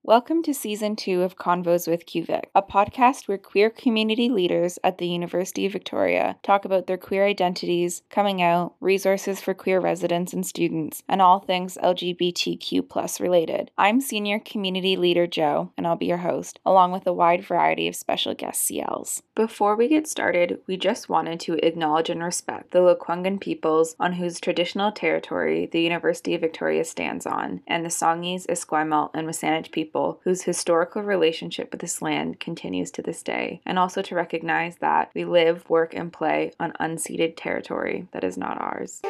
Welcome to Season 2 of Convos with QVic, a podcast where queer community leaders at the University of Victoria talk about their queer identities, coming out, resources for queer residents and students, and all things LGBTQ+ related. I'm Senior Community Leader Joe, and I'll be your host, along with a wide variety of special guest CLs. Before we get started, we just wanted to acknowledge and respect the Lekwungen peoples on whose traditional territory the University of Victoria stands on, and the Songhees, Esquimalt, and WSÁNEĆ people whose historical relationship with this land continues to this day, and also to recognize that we live, work, and play on unceded territory that is not ours.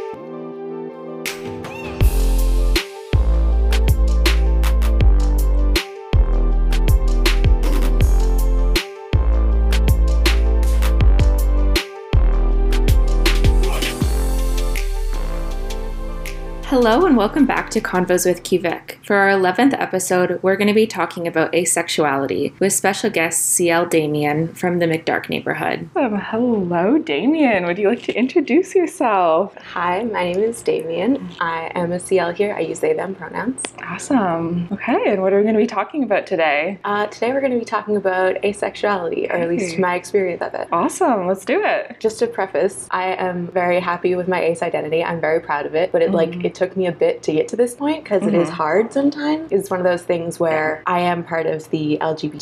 Hello and welcome back to Convos with QVic. For our 11th episode, we're going to be talking about asexuality with special guest CL Damien from the McDark neighborhood. Hello, Damien. Would you like to introduce yourself? Hi, my name is Damien. I am a CL here. I use they, them pronouns. Awesome. Okay, and what are we going to be talking about today? Today we're going to be talking about asexuality, or at least my experience of it. Awesome. Let's do it. Just to preface, I am very happy with my ace identity. I'm very proud of it, but it took me a bit to get to this point because it is hard sometimes. It's one of those things where I am part of the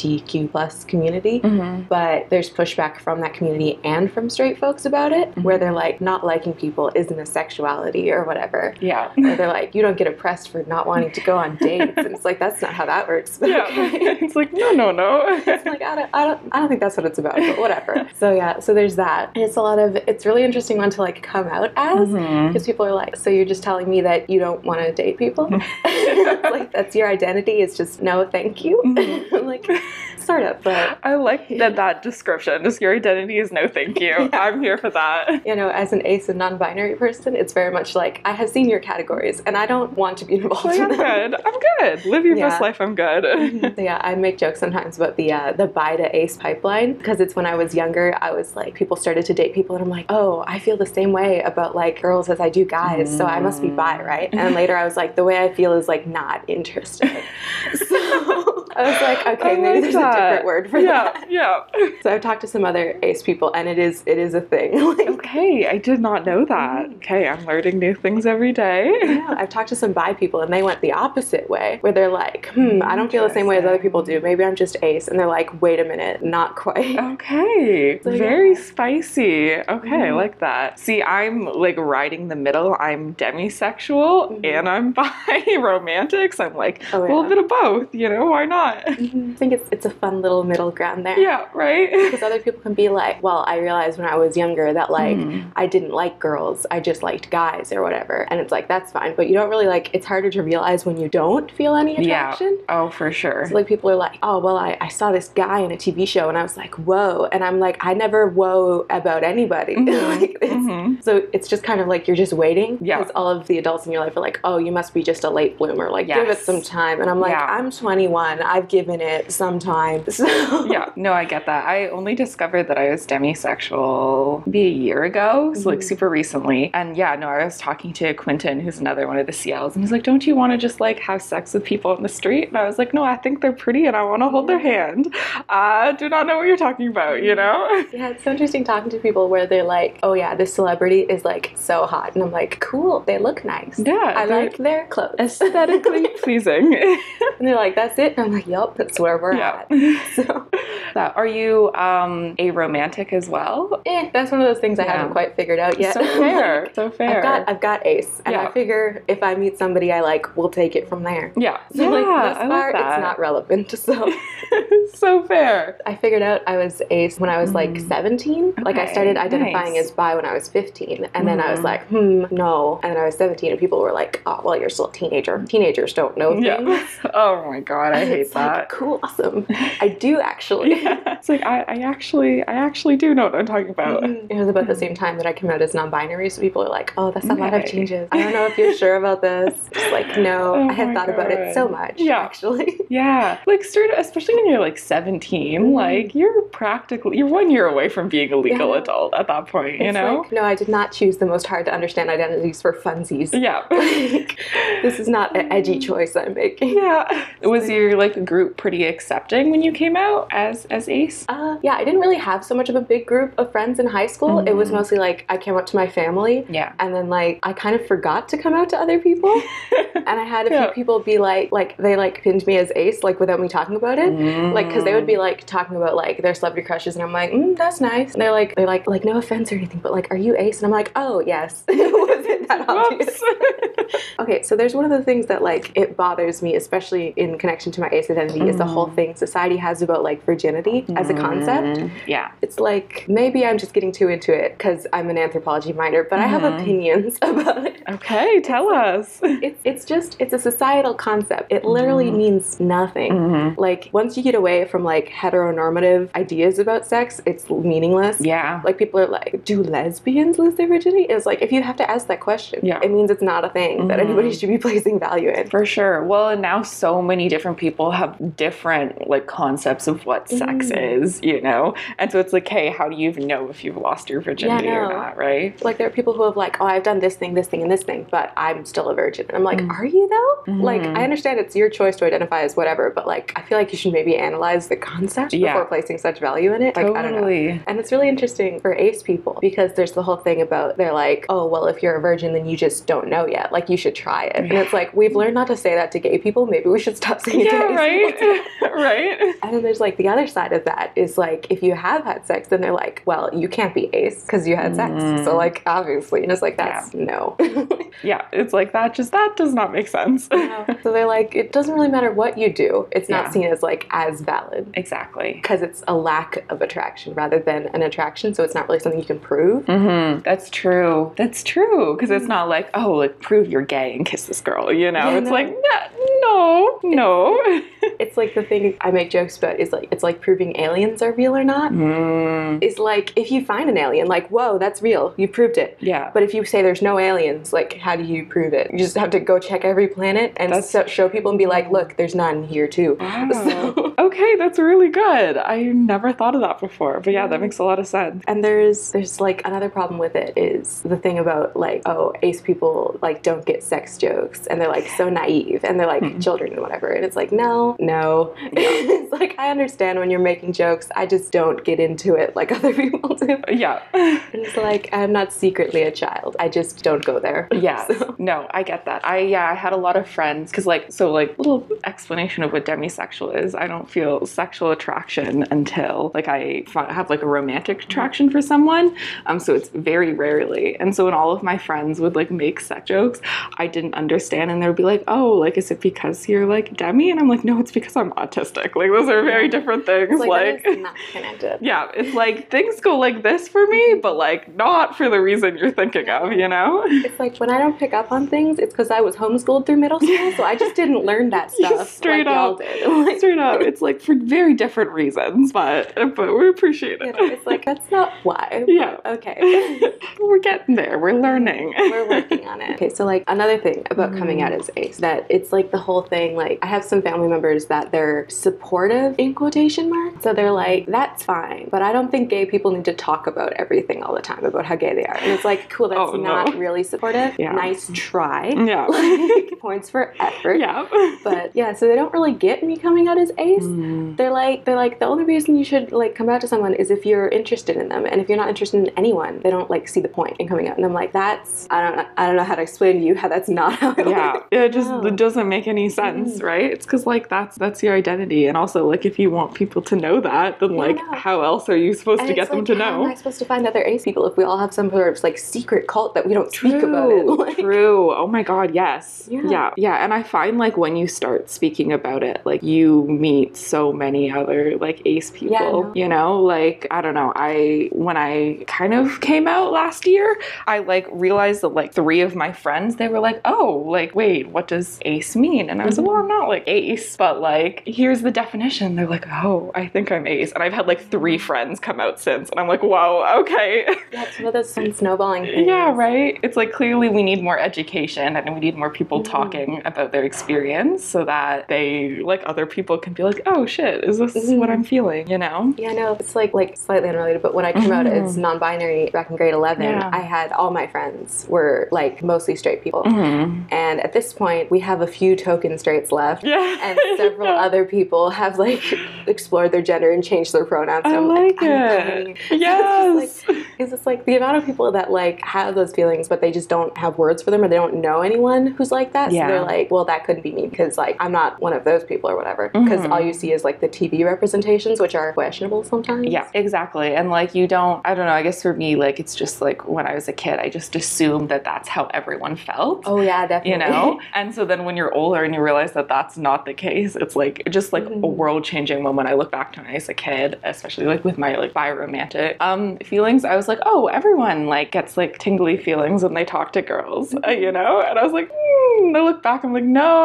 LGBTQ+ community, but there's pushback from that community and from straight folks about it, where they're like, not liking people isn't a sexuality or whatever. Yeah. Or they're like, you don't get oppressed for not wanting to go on dates. And it's like, that's not how that works. But yeah. Okay. It's like, no. It's like, I don't think that's what it's about, but whatever. So yeah, so there's that. And it's really interesting one to like come out as, because people are like, so you're just telling me that you don't want to date people? Like, that's your identity? It's just, no, thank you? I'm like, sort of, but... I like that description. Just your identity is no thank you. Yeah. I'm here for that. You know, as an ace and non-binary person, it's very much like, I have seen your categories, and I don't want to be involved in them. I'm good. Live your best life, I'm good. So yeah, I make jokes sometimes about the bi to ace pipeline, because it's when I was younger, I was like, people started to date people, and I'm like, oh, I feel the same way about like girls as I do guys, so I must be bi, right? And later I was like, the way I feel is like not interested. So I was like, okay, maybe there's a different word for that. Yeah. So I've talked to some other ace people, and it is a thing. Like, okay, I did not know that. Okay, I'm learning new things every day. Yeah, I've talked to some bi people, and they went the opposite way, where they're like, I don't feel the same way as other people do. Maybe I'm just ace. And they're like, wait a minute, not quite. Okay, so, very spicy. Okay, I like that. See, I'm like riding the middle. I'm demisexual and I'm bi romantic. So I'm like a little bit of both, why not? I think it's a fun little middle ground there. Yeah, right? Because other people can be like, well, I realized when I was younger that like I didn't like girls, I just liked guys or whatever. And it's like, that's fine, but you don't really like, it's harder to realize when you don't feel any attraction. Yeah. Oh, for sure. So like people are like, oh, well, I saw this guy in a TV show and I was like, whoa. And I'm like, I never whoa about anybody. So it's just kind of like, you're just waiting. Yeah. Because all of the adults in your life are like, oh, you must be just a late bloomer. Like, give it some time. And I'm like, I'm 21. I've given it some time. So. Yeah. No, I get that. I only discovered that I was demisexual maybe a year ago. So like super recently. And yeah, no, I was talking to Quentin, who's another one of the CLs. And he's like, don't you want to just like have sex with people in the street? And I was like, no, I think they're pretty and I want to hold their hand. I do not know what you're talking about, Yeah, it's so interesting talking to people where they're like, oh yeah, this celebrity is like so hot. And I'm like, cool, they look nice. Yeah. I like their clothes. Aesthetically pleasing. And they're like, that's it? And I'm like, yup, that's where we're at. So, are you a romantic as well? That's one of those things I haven't quite figured out yet. So fair. So fair. I've got ace. And I figure if I meet somebody I like, we'll take it from there. Yeah. So like thus far, it's not relevant. So so fair. I figured out I was ace when I was like 17. Okay, like I started identifying as bi when I was 15. And then I was like, no. And then I was 17 and people were like, oh, well, you're still a teenager. Teenagers don't know things. Oh my God, I hate that. Like, cool. oh, awesome. I do actually. Yeah. It's like, I actually do know what I'm talking about. It was about the same time that I came out as non-binary, so people are like, oh, that's a lot of changes. I don't know if you're sure about this. Just like, no, I had thought about it so much, actually. Yeah. Like, especially when you're like 17, like, you're 1 year away from being a legal adult at that point, you know? Like, no, I did not choose the most hard to understand identities for funsies. Yeah. Like, this is not an edgy choice I'm making. Yeah. Was your like group pretty accepting when you came out as ace? Yeah, I didn't really have so much of a big group of friends in high school. It was mostly like I came out to my family. Yeah. And then like I kind of forgot to come out to other people. And I had a few people be like they like pinned me as ace, like without me talking about it. Like, because they would be like talking about like their celebrity crushes, and I'm like, that's nice. And they're like no offense or anything, but like, are you ace? And I'm like, oh yes. Was it that obvious? Okay, so there's one of the things that like it bothers me, especially in connection to my ace identity, is the whole thing society has about like virginity as a concept. Yeah. It's like, maybe I'm just getting too into it because I'm an anthropology minor, but I have opinions about it. Okay, tell us. It's a societal concept. It literally means nothing. Like, once you get away from like heteronormative ideas about sex, it's meaningless. Yeah. Like, people are like, do lesbians lose their virginity? It's like, if you have to ask that question, it means it's not a thing that anybody should be placing value in. For sure. Well, and now so many different people have different like concepts of what sex is, you know? And so it's like, hey, how do you even know if you've lost your virginity or not, right? Like, there are people who have like, oh, I've done this thing, and this thing, but I'm still a virgin. And I'm like, are you though? Like, I understand it's your choice to identify as whatever, but like, I feel like you should maybe analyze the concept before placing such value in it. Like, I don't know. And it's really interesting for ace people because there's the whole thing about, they're like, oh, well, if you're a virgin, then you just don't know yet. Like, you should try it. And it's like, we've learned not to say that to gay people. Maybe we should stop saying it to ace people. Right. And then there's like the other side of that is like, if you have had sex, then they're like, well, you can't be ace because you had sex. So like, obviously, and it's like, that's no. Yeah, it's like that does not make sense. So they're like, it doesn't really matter what you do. It's not seen as like as valid. Exactly. Because it's a lack of attraction rather than an attraction. So it's not really something you can prove. That's true. That's true. Because it's not like, oh, like prove you're gay and kiss this girl, you know? It's like, no. It's like the thing I make jokes about is like, it's like proving aliens are real or not. Is like, if you find an alien, like, whoa, that's real. You proved it. Yeah. But if you say there's no aliens, like, how do you prove it? You just have to go check every planet and show people and be like, look, there's none here too. Wow. So, okay, that's really good. I never thought of that before, but yeah, that makes a lot of sense. And there's like another problem with it is the thing about like, oh, ace people like don't get sex jokes and they're like so naive and they're like children and whatever. And it's like, no. It's like, I understand when you're making jokes. I just don't get into it like other people do. Yeah. And it's like, I'm not secretly a child. I just don't go there. Yeah. So. No, I get that. I had a lot of friends because little explanation of what demisexual is. I don't feel sexual attraction until like I have like a romantic attraction for someone. So it's very rarely. And so when all of my friends would like make sex jokes, I didn't understand, and they would be like, oh, like, is it because you're like demi? And I'm like, no, it's because I'm autistic. Like, those are very different things. It's like that is not connected. Yeah, it's like things go like this for me, but like not for the reason you're thinking of, you know? It's like when I don't pick up on things, it's because I was homeschooled through middle school, so I just didn't learn that stuff. Straight like up. Y'all did. Straight up. It's like for very different reasons, but we appreciate it. It's like, that's not why. Yeah. Okay. We're getting there. We're learning. We're working on it. Okay, so like another thing about coming out as ace, that it's like the whole thing, like I have some family members that they're supportive in quotation marks. So they're like, that's fine, but I don't think gay people need to talk about everything all the time about how gay they are. And it's like, cool, that's not really supportive. Yeah. Nice try. Yeah. Like, points for effort. Yeah. But yeah, so they don't really get me coming out as ace. They're like, the only reason you should like come out to someone is if you're interested in them. And if you're not interested in anyone, they don't like see the point in coming out. And I'm like, that's, I don't know how to explain to you how that's not how it works. It just it doesn't make any sense, right? It's because like that's your identity. And also like if you want people to know that, then like how else are you supposed to get them to know? How am I supposed to find other ace people if we all have some sort of like secret cult that we don't speak about it? Like, true. Oh my god, yes. Yeah. And I find like when you start speaking about it, like you meet so many other like ace people, Yeah, no. you know, like, I don't know. When I kind of came out last year, I like realized that like 3 of my friends, they were like, oh, like, wait, what does ace mean? And I was like, well, I'm not like ace, but like, here's the definition. They're like, oh, I think I'm ace. And I've had like 3 friends come out since, and I'm like, whoa, okay. Yeah, it's one of those snowballing things. Yeah, right? It's like, clearly we need more education and we need more people talking about their experience so that they, like, other people can be like, oh shit, is this what I'm feeling, you know? Yeah, no, it's like slightly unrelated, but when I came out as non-binary back in grade 11, I had all my friends were like mostly straight people. And at this point, we have a few token straights left. Yeah. And several other people have like explored their gender and changed their pronouns. I So like I'm it. dying. Yes. It's just like the amount of people that like have those feelings, but they just don't have words for them, or they don't know anyone who's like that. Yeah. So they're like, well, that couldn't be me because like I'm not one of those people or whatever. Because all you see is like the TV representations, which are questionable sometimes. Yeah, exactly. And like, I don't know, I guess for me, like, it's just like when I was a kid, I just assumed that that's how everyone felt. Oh yeah, definitely. You know? And so then when you're older and you realize that that's not the case, it's like just like a world-changing moment. I look back to when I was a kid, especially like with my like bi-romantic feelings, I was like, oh, everyone like gets like tingly feelings when they talk to girls, you know? And I was like, I look back, I'm like,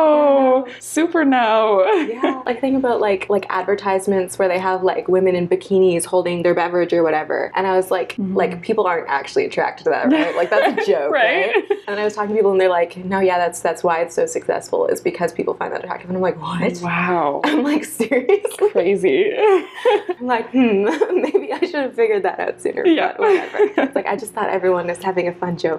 no, super no. Yeah, like think about like advertisements where they have like women in bikinis holding their beverage or whatever, and I was like, like people aren't actually attracted to that, right? Like that's a joke, right? And I was talking to people, and they're like, no, yeah, that's why it's so successful, is because people find that attractive. And I'm like, what? Wow. I'm like, seriously? Crazy. I'm like, maybe I should have figured that out sooner. Yeah. But whatever. It's like I just thought everyone was having a fun joke.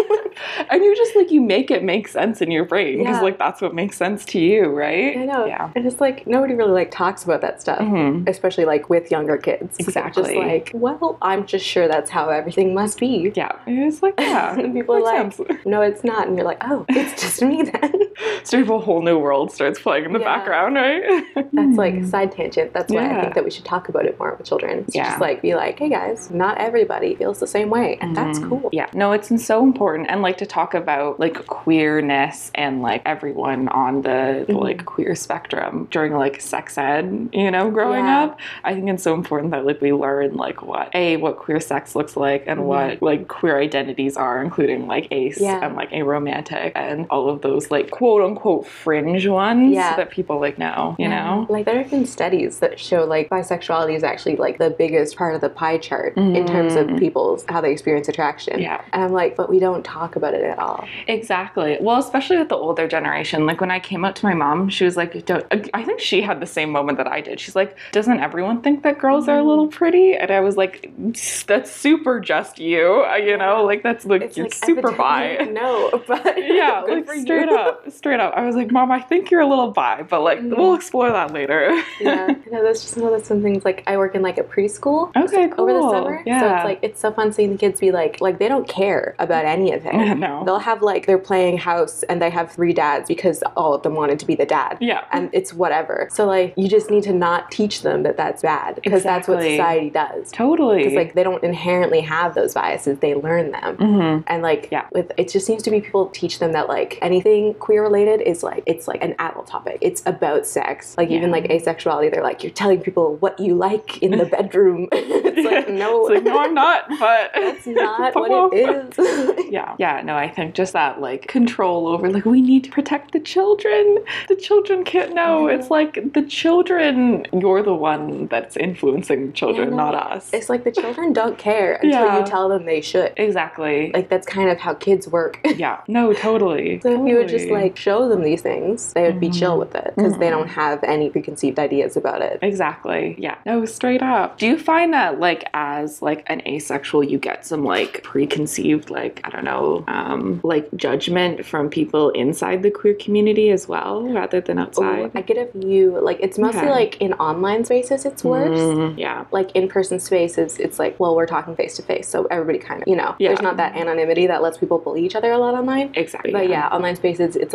And you just like, you make it make sense in your brain because like that's what makes sense to you, right? I know. Yeah. And it's like nobody really like talks about that stuff, especially like with younger kids. Exactly. Just like, well, I'm just sure that's how everything must be. Yeah. It's like, yeah. And people are like, sense. no, it's not. And you're like, oh, it's just me then. Sort of a whole new world starts playing in the background, right? That's like side tangent. That's why I Yeah. think that we should talk about it more with children. It's Yeah. just like, be like, hey guys, not everybody feels the same way. And that's cool. Yeah, no, it's so important. And like to talk about like queerness and like everyone on the like queer spectrum during like sex ed, you know, growing up. I think it's so important that like we learn like what queer sex looks like and what like queer identities are, including like ace and like aromantic and all of those like quote unquote fringe ones that people like know, you know? Like there have been studies that show like bisexuality is actually like the biggest part of the pie chart in terms of people's how they experience attraction. Yeah. And I'm like, but we don't talk about it at all. Exactly. Well, especially with the older generation. Like when I came out to my mom, she was like, I think she had the same moment that I did. She's like, doesn't everyone think that girls are a little pretty? And I was like, that's super just you, you know, like that's like, you're like, super bi. No, but yeah, like straight up. I was like, Mom, I think you're a little bi, but like we'll explore that later. Yeah, no, that's just one of those things. Like I work in like a preschool. Okay, cool. Over the summer. Yeah. So it's like it's so fun seeing the kids be like they don't care about any of it. No. They'll have like they're playing house and they have 3 dads because all of them wanted to be the dad. Yeah. And it's whatever. So like you just need to not teach them that that's bad because that's what society does. Totally. Because like they don't inherently have those biases. They learn them. And like with it just seems to be people teach them that like anything queer related is like it's like an adult topic. It's about sex. Like even like asexuality, they're like you're telling people what you like in the bedroom. It's like no. It's like no, I'm not. But that's not what it is. Yeah. No, I think just that like control over like we need to protect the children. The children can't know. It's like the children. You're the one that's influencing children, not us. It's like the children don't care until you tell them they should. Exactly. Like that's kind of how kids work. Yeah. No, totally. So if you would just like show them these things, they would be chill with it because they don't have any preconceived ideas about it. Exactly. Yeah. No, straight up. Do you find that like as like an asexual you get some like preconceived like I don't know like judgment from people inside the queer community as well rather than outside? I get a few like it's mostly like in online spaces it's worse. Yeah. Like in-person spaces it's like well we're talking face to face so everybody kind of there's not that anonymity that lets people bully each other a lot online. Exactly. But yeah, online spaces it's a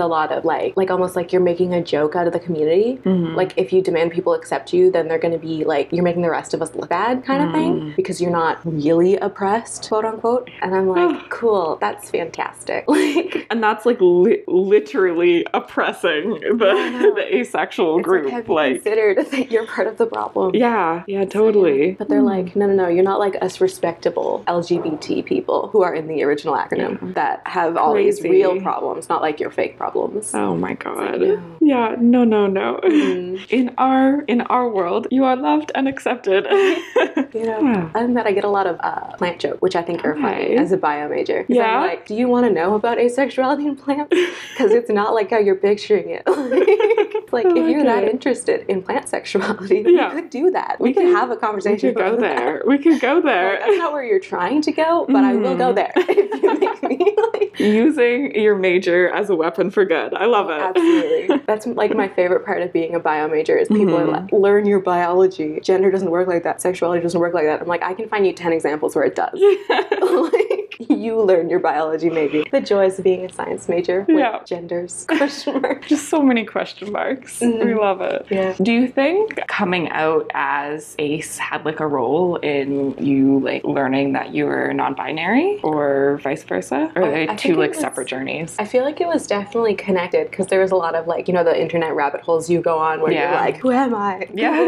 lot of like almost like you're making a joke out of the community. Like if you demand people accept you, then they're going to be like, you're making the rest of us look bad kind of thing, because you're not really oppressed, quote unquote. And I'm like, cool, that's fantastic. Like, and that's like literally oppressing the asexual group. Have you considered that you're part of the problem? Yeah, totally. But they're like, no, you're not like us respectable LGBT people who are in the original acronym that have all these real problems, not like your fake problems. Oh my god. Yeah, no. In our world, you are loved and accepted. And that I get a lot of plant joke, which I think are funny as a bio major. Yeah. I'm like, do you want to know about asexuality in plants? Because it's not like how you're picturing it. Like if you're that interested in plant sexuality, then we could do that. We could have a conversation. We could go there. We could go there. That's not where you're trying to go, but I will go there if you make me. Using your major as a weapon for good. I love it. Absolutely. That's like my favorite part of being a bio major is people are like, learn your biology. Gender doesn't work like that. Sexuality doesn't work like that. I'm like, I can find you 10 examples where it does. Like, you learn your biology maybe. The joys of being a science major with genders. Question mark. Just so many question marks. We love it. Yeah. Do you think coming out as ace had like a role in you like learning that you were non-binary or vice versa? Or are they two like separate journeys? I feel like it was definitely connected because there was a lot of like, the internet rabbit holes you go on where you're like, who am I?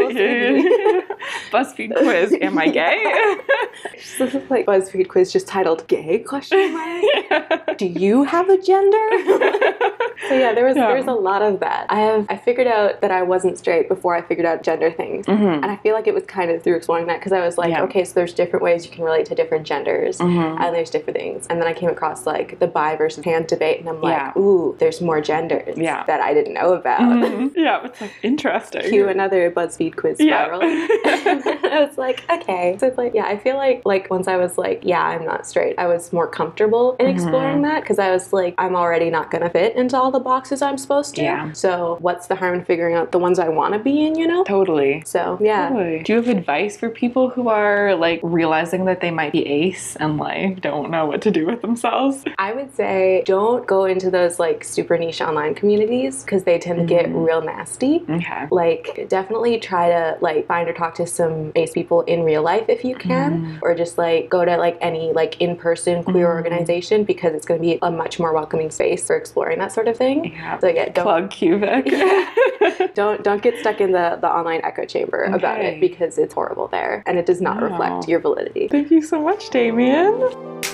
BuzzFeed quiz, am I gay? This is like BuzzFeed quiz just titled gay question mark. Do you have a gender? So yeah, there was a lot of that. I figured out that I wasn't straight before I figured out gender things. And I feel like it was kind of through exploring that because I was like, okay, so there's different ways you can relate to different genders and there's different things. And then I came across like the bi versus pan debate and I'm like, ooh, there's more genders that I didn't know about. Yeah, it's like interesting. Cue another BuzzFeed quiz spiral. And then I was like, okay. So it's like, I feel like once I was like, I'm not straight, I was more comfortable in exploring that because I was like, I'm already not going to fit into all the boxes I'm supposed to. Yeah. So what's the harm in figuring out the ones I want to be in, Totally. So, yeah. Totally. Do you have advice for people who are like realizing that they might be ace and like don't know what to do with themselves? I would say don't go into those like super niche online communities because they tend to get real nasty. Okay. Like definitely try to like find or talk to some ace people in real life if you can, or just like go to like any like in-person queer organization because it's going to be a much more welcoming space for exploring that sort of thing. Yeah. So don't plug Qvik. Don't get stuck in the online echo chamber about it because it's horrible there and it does not reflect your validity. Thank you so much, Damien.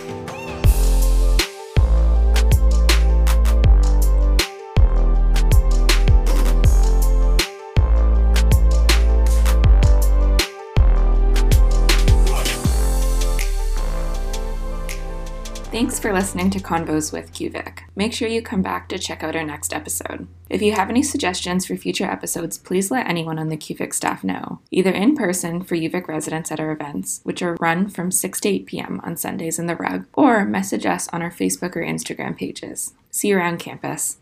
Thanks for listening to Convos with Qvik. Make sure you come back to check out our next episode. If you have any suggestions for future episodes, please let anyone on the Qvik staff know, either in person for UVic residents at our events, which are run from 6 to 8 p.m. on Sundays in the Rug, or message us on our Facebook or Instagram pages. See you around campus.